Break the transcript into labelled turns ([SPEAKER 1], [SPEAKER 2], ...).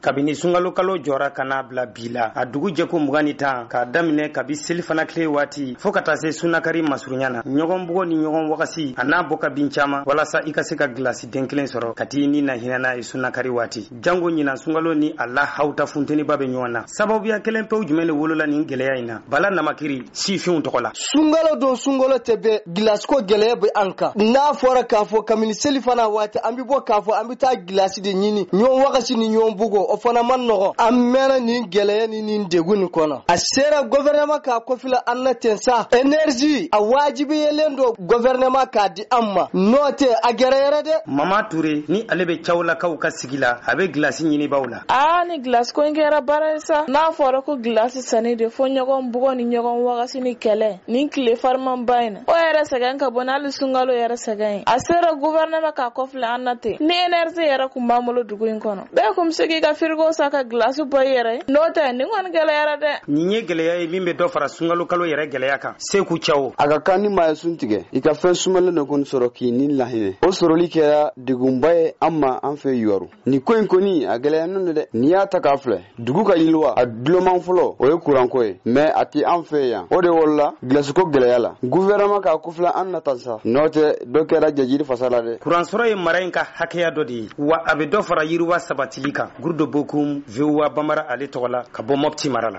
[SPEAKER 1] kabini sunkalo kalo jɔra kana bila bi la a dugu jɛko 21 k'a daminɛ kabi selifana tile waati fo ka taa se sunakari masurunya na ɲɔgɔn bugo ni ɲɔgɔn wagasi a n'a bɔ ka bin caman walasa i ka se ka gilasi den kelen sɔrɔ ka t'i ni na hinɛ n'a ye sunakari waati jango ɲina sunkalo ni Allah hawta funteniba bɛ ɲɔgɔn na sababuya kelen pewu jumɛn de wolola nin gɛlɛya in na Bala Namakiri sifinw tɔgɔ la
[SPEAKER 2] sunkalo don sunkalo tɛ bɛ gilasiko gɛlɛya bɛ an kan n'a fɔra k'a fɔ kabini selifana waati an bɛ bɔ k'a fɔ an bɛ taa gilasi de ɲini ɲɔgɔn wagasi ni ɲɔgɔn bugo o fana man nɔgɔ an mɛnna nin gɛlɛya ni nin degun nin kɔnɔ a sera gouvernement k'a kɔfila an na ten sa énergie a wajibiyelen do gouvernement k'a di an ma n'o tɛ a gɛrɛ yɛrɛ dɛ
[SPEAKER 1] Mama Ture ni ale bɛ cawlakaw ka sigi la a bɛ gilasi ɲini baw la
[SPEAKER 3] ni gilasi ko in kɛra baara ye sa n'a fɔra ko gilasi sanni de fo ɲɔgɔn bugo ni ɲɔgɔn wagasi ni kɛlɛ nin tile fariman ba in o yɛrɛ sɛgɛn ka bɔ n'ali sunkalo yɛrɛ sɛgɛn a sera gouvernement k'a kɔfila an na ten ni énergie yɛrɛ kun b'an bolo dugu in kɔnɔ bɛɛ kun bɛ se k'i ka frigo sa ka gilasi bɔ i yɛrɛ n'o tɛ nin kɔni gɛlɛyara dɛ
[SPEAKER 1] nin ye gɛlɛya ye min bɛ dɔ fara sunkalo kalo yɛrɛ gɛlɛya kan Seku Cawo
[SPEAKER 4] a ka kan ni maa ye sun tigɛ i ka fɛn sumalen dɔ kɔni sɔrɔ k'i ni lahinɛ o sɔrɔli kɛra degunba ye an ma an fɛ yɔrɔ nin ko in kɔni a gɛlɛyanen dɛ n'i y'a ta k'a filɛ dugu ka yiriwa a duloman fɔlɔ o ye kuranko ye mais a tɛ an fɛ yan o de wolola gilasiko gɛlɛya la gouvernement k'a kofila an na tan sa n'o tɛ dɔ kɛra jajiri fasa la dɛ
[SPEAKER 1] kuransɔrɔ ye mara in ka hakɛya dɔ de ye wa a bɛ dɔ fara yiriwa sabatili kan Gurudo Bokum VOA Bambara ale tɔgɔ la ka bɔ Mopti mara la